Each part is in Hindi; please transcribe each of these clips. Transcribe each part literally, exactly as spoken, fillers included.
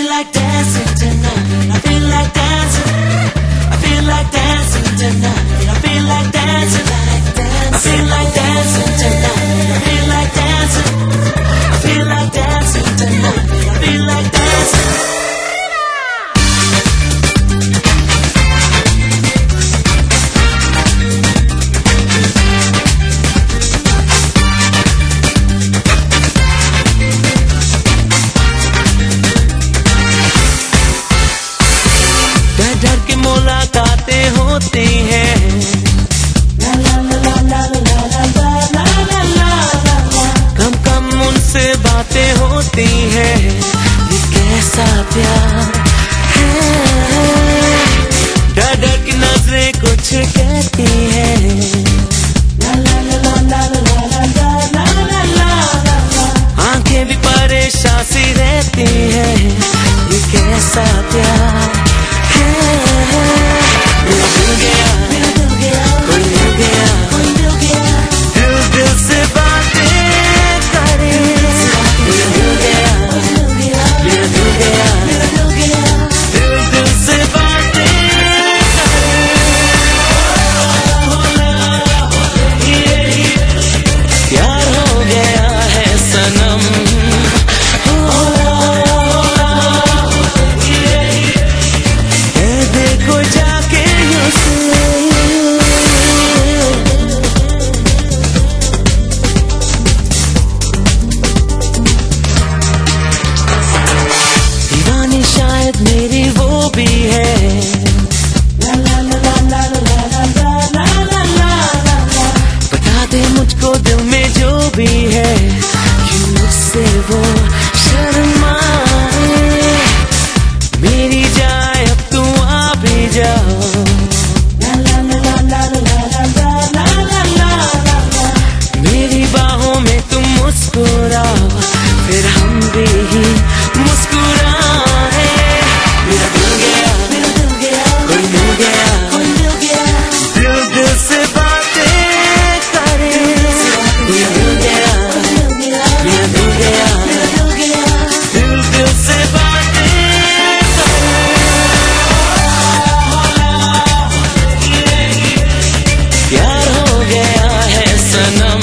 feel like dancing tonight. I feel like dancing. I feel like dancing tonight. I feel like dancing. I feel like dancing tonight. I feel like dancing. I feel like dancing tonight. I feel like dancing. डर के मुलाकातें होती हैं, कम कम उनसे बातें होती हैं। ये कैसा प्यार है, डर डर की नजरें कुछ कहती हैं। आंखें भी परेशान सी रहती हैं। ये कैसा प्यार मेरी वो भी है, बता दे मुझको दिल में जो भी है, क्यों मुझसे वो शर्माए। मेरी जाए अब तू आ भी जाओ, मेरी बाहों में तुम मुस्कुराओ, फिर हम भी मुस्कुराए। प्यार हो गया है सनम,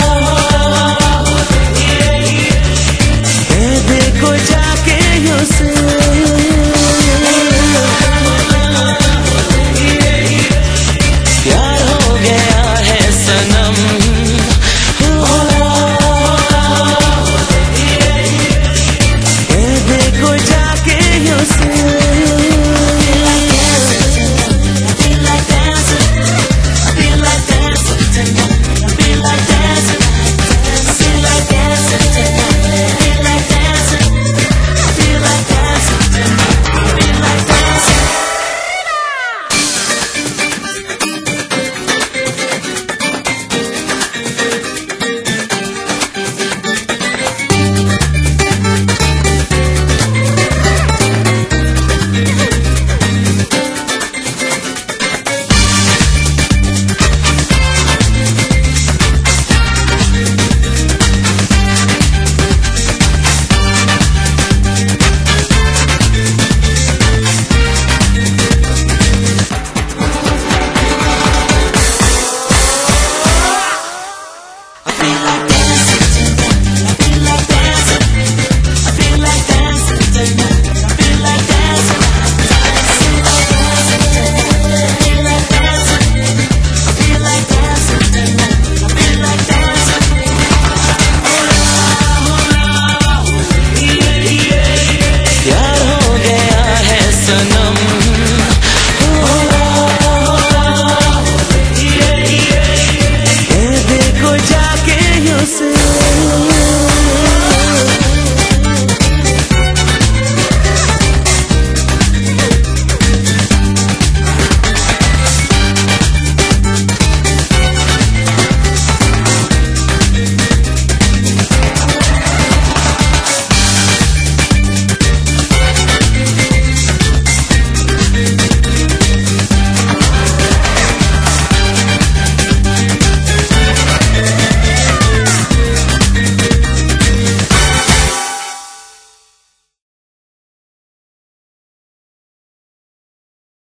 देखो जाके उसे